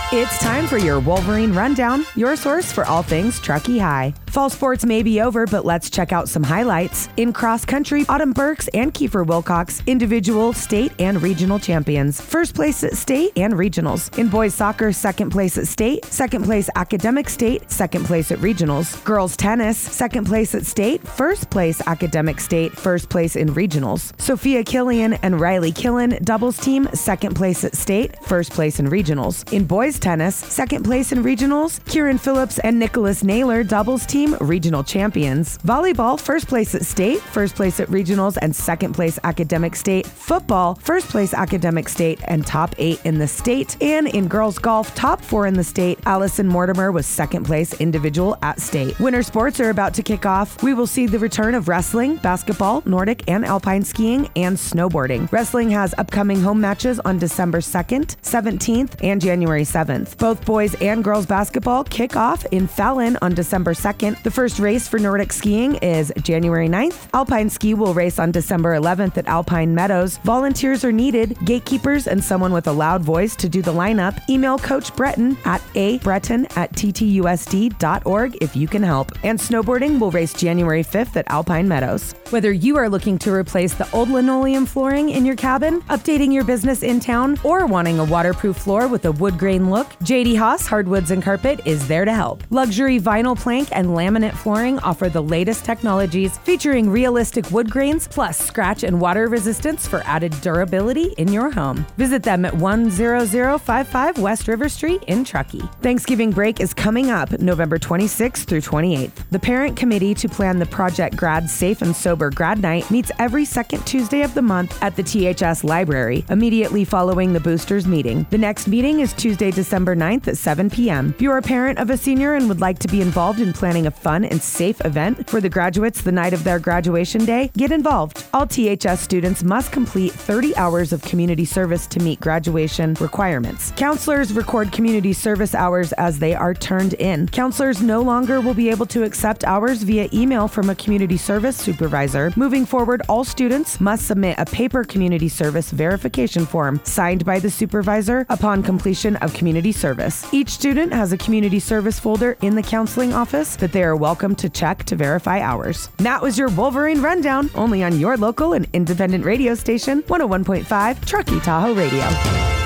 It's time for your Wolverine Rundown, your source for all things Truckee High. Fall sports may be over, but let's check out some highlights. In cross country, Autumn Burks and Kiefer Wilcox, individual, state, and regional champions. First place at state and regionals. In boys soccer, second place at state, second place academic state, second place at regionals. Girls tennis, second place at state, first place academic state, first place in regionals. Sophia Killian and Riley Killen, doubles team, second place at state, first place in regionals. In boys tennis, second place in regionals. Kieran Phillips and Nicholas Naylor, doubles team, regional champions. Volleyball, first place at state, first place at regionals, and second place academic state. Football, first place academic state and top 8 in the state. And in girls golf, top 4 in the state. Allison Mortimer was second place individual at state. Winter sports are about to kick off. We will see the return of wrestling, basketball, Nordic and alpine skiing, and snowboarding. Wrestling has upcoming home matches on December 2nd, 17th, and January 7th. Both boys and girls basketball kick off in Fallon on December 2nd. The first race for Nordic skiing is January 9th. Alpine ski will race on December 11th at Alpine Meadows. Volunteers are needed, gatekeepers, and someone with a loud voice to do the lineup. Email Coach Breton at abreton@ttusd.org if you can help. And snowboarding will race January 5th at Alpine Meadows. Whether you are looking to replace the old linoleum flooring in your cabin, updating your business in town, or wanting a waterproof floor with a wood grain look, J.D. Haas Hardwoods and Carpet is there to help. Luxury vinyl plank and laminate flooring offer the latest technologies featuring realistic wood grains plus scratch and water resistance for added durability in your home. Visit them at 10055 West River Street in Truckee. Thanksgiving break is coming up November 26th through 28th. The parent committee to plan the Project Grad Safe and Sober Grad Night meets every second Tuesday of the month at the THS Library, immediately following the boosters meeting. The next meeting is Tuesday, December 9th at 7 p.m. If you're a parent of a senior and would like to be involved in planning a fun and safe event for the graduates the night of their graduation day, get involved. All THS students must complete 30 hours of community service to meet graduation requirements. Counselors record community service hours as they are turned in. Counselors no longer will be able to accept hours via email from a community service supervisor. Moving forward, all students must submit a paper community service verification form signed by the supervisor upon completion of community service. Each student has a community service folder in the counseling office that they are welcome to check to verify hours. That was your Wolverine Rundown, only on your local and independent radio station, 101.5 Truckee Tahoe Radio.